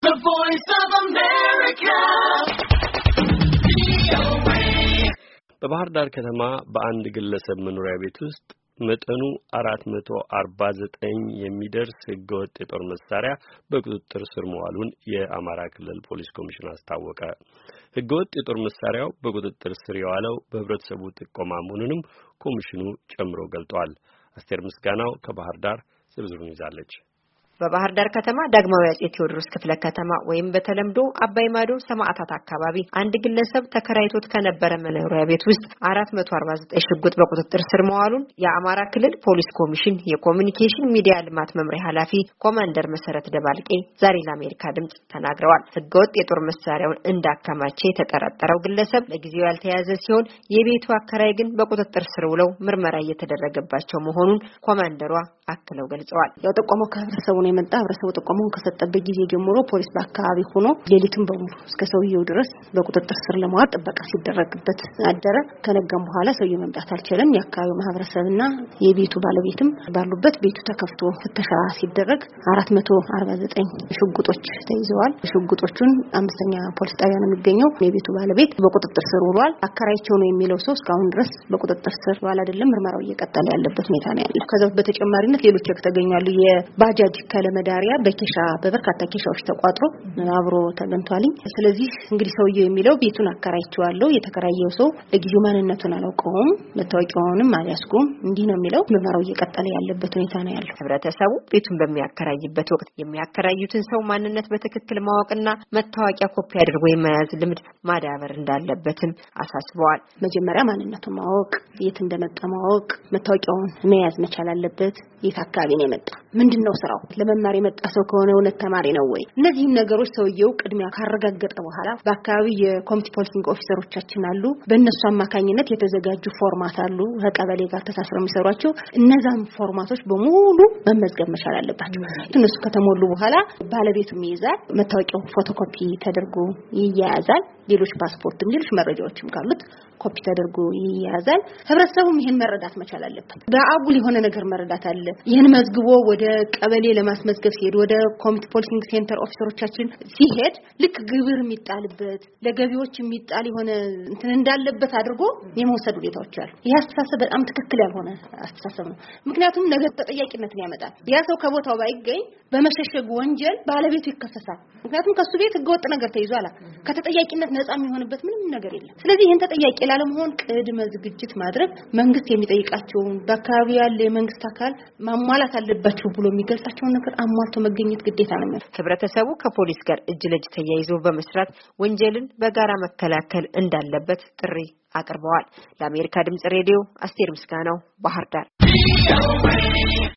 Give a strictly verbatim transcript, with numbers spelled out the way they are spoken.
The Voice of America. በባህር ዳር ከተማ በአንድ ግለሰብ መኖሪያ ቤት ውስጥ መጠኑ አራት መቶ አርባ ዘጠኝ የሚደርስ ህገወጥ የጦር መሳሪያ በቁጥጥር ስር መዋሉን የአማራ ክልል ፖሊስ ኮሚሽን አስታወቀ። ህገወጥ የጦር መሳሪያው በቁጥጥር ስር የዋለው በህብረተሰቡ ጥቆማ መሆኑንም ኮሚሽኑ ጨምሮ ገልጧል። አስቴር ምስጋናው ከባህር ዳር ዝርዝሩን ይዛለች። በባህር ዳር ከተማ ዳግማዊ አጼ ቴዎድሮስ ክፍለ ከተማ ወይም በተለምዶ አባይ ማዶ ሰማዕታት አካባቢ አንድ ግለሰብ ተከራይቶት ከነበረ መኖሪያ ቤት ውስጥ አራት መቶ አርባ ዘጠኝ ሽጉጥ በቁጥጥር ስር መዋሉን የአማራ ክልል ፖሊስ ኮሚሽን የኮሙኒኬሽን ሚዲያ ልማት መምሪያ ኃላፊ ኮማንደር መሰረት ደባልቄ ዛሬ ለአሜሪካ ድምጽ ተናግረዋል። ህገወጥ የጦር መሳሪያውን እንዳከማቸ የተጠረጠረው ግለሰብ ለጊዜው ያልተያዘ ሲሆን የቤቱ አከራይ ግን በቁጥጥር ስር ውለው ምርመራ እየተደረገባቸው መሆኑን ኮማንደሯ አክለው ገልጸዋል። ያው ተቆሞ ከህብረተሰቡ ነው የመጣ ህብረተሰቡ ተቆሞን ከሰጠበት ጊዜ ጀምሮ ፖሊስ በአካባቢ ሆኖ ሌሊቱን በሙሉ እስከ ሰውየው ድረስ በቁጥጥር ስር ለማዋል ጥበቃ ሲደረግበት አደረ። ከነጋም በኋላ ሰውየው መምጣት አልቻለም። የአካባቢው ማህበረሰብና የቤቱ ባለቤትም ባሉበት ቤቱ ተከፍቶ ፍተሻ ሲደረግ አራት መቶ አርባ ዘጠኝ ሽጉጦች ተይዘዋል። ሽጉጦቹን አምስተኛ ፖሊስ ጣቢያ ነው የሚገኘው። የቤቱ ባለቤት በቁጥጥር ስር ውሏል። አከራይቸው ነው የሚለው ሰው እስካሁን ድረስ በቁጥጥር ስር ዋል አይደለም። ምርመራው እየቀጠለ ያለበት ሁኔታ ነው ያለው። ከዛው በተጨማሪነት ሌሎች ተገኛሉ። የባጃጅ ከለመዳሪያ በኬሻ በበርካታ ኬሻዎች ተቋጥሮ አብሮ ተገንቷል። ስለዚህ እንግዲህ ሰውየው የሚለው ቤቱን አከራይቸዋለሁ፣ የተከራየው ሰው ለጊዜው ማንነቱን አላውቀውም፣ መታወቂያውንም አልያዝኩም እንዲህ ነው የሚለው። ምርመራው እየቀጠለ ያለበት ሁኔታ ነው ያለው። ህብረተሰቡ ቤቱን በሚያከራይበት ወቅት የሚያከራዩትን ሰው ማንነት በትክክል ማወቅና መታወቂያ ኮፒ አድርጎ የመያዝ ልምድ ማዳበር እንዳለበትም አሳስበዋል። መጀመሪያ ማንነቱን ማወቅ፣ የት እንደመጣ ማወቅ፣ መታወቂያውን መያዝ መቻል አለበት። የት አካባቢ ነው የመጣ፣ ምንድነው ስራው፣ ለመማር የመጣ ሰው ከሆነ እውነት ተማሪ ነው ወይ? እነዚህ ነገሮች ሰውየው ቅድሚያ ካረጋገጠ በኋላ በአካባቢ የኮሚኒቲ ፖሊሲንግ ኦፊሰሮቻችን አሉ። በእነሱ አማካኝነት የተዘጋጁ ፎርማት አሉ ከቀበሌ ጋር ተሳስረው የሚሰሯቸው። እነዛም ፎርማቶች በሙሉ መመዝገብ መቻል አለባቸው። እነሱ ከተሞሉ በኋላ ባለቤቱም ይይዛል፣ መታወቂያው ፎቶኮፒ ተደርጎ ይያያዛል። ሌሎች ፓስፖርትም ሌሎች መረጃዎችም ካሉት ኮፒ ተደርጎ ይያዛል። ህብረተሰቡም ይሄን መረዳት መቻል አለበት። በአጉል የሆነ ነገር መረዳት አለ። ይሄን መዝግቦ ወደ ቀበሌ ለማስመዝገብ ሲሄድ ወደ ኮሚኒቲ ፖሊሲንግ ሴንተር ኦፊሰሮቻችን ሲሄድ ልክ ግብር የሚጣልበት ለገቢዎች የሚጣል የሆነ እንትን እንዳለበት አድርጎ የመወሰድ ሁኔታዎች አሉ። ይሄ አስተሳሰብ በጣም ትክክል ያልሆነ አስተሳሰብ ነው። ምክንያቱም ነገ ተጠያቂነትን ያመጣል። ያ ሰው ከቦታው ባይገኝ በመሸሸግ ወንጀል ባለቤቱ ይከሰሳል። ምክንያቱም ከሱ ቤት ህገወጥ ነገር ተይዟል። ከተጠያቂነት ነፃ የሚሆንበት ምንም ነገር የለም። ስለዚህ ይሄን ተጠያቂ ላለመሆን ቅድመ ዝግጅት ማድረግ መንግስት የሚጠይቃቸው በአካባቢ ያለ የመንግስት አካል ማሟላት አለባቸው ብሎ የሚገልጻቸው ነገር አሟልቶ መገኘት ግዴታ ነው። ህብረተሰቡ ከፖሊስ ጋር እጅ ለእጅ ተያይዞ በመስራት ወንጀልን በጋራ መከላከል እንዳለበት ጥሪ አቅርበዋል። ለአሜሪካ ድምጽ ሬዲዮ አስቴር ምስጋናው ባህር ዳር።